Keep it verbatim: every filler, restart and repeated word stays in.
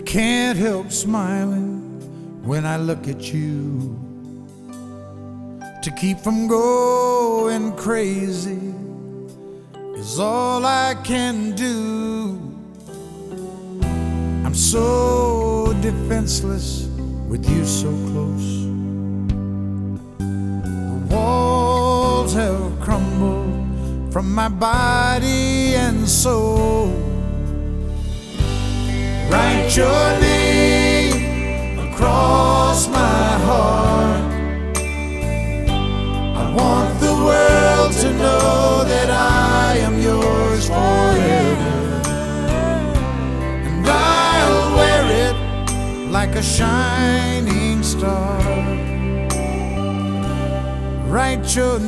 Can't help smiling when I look at you. To keep from going crazy is all I can do. I'm so defenseless with you so close. The walls have crumbled from my body and soul. Write your name across my heart. I want the world to know that I am yours forever, and I'll wear it like a shining star. Write your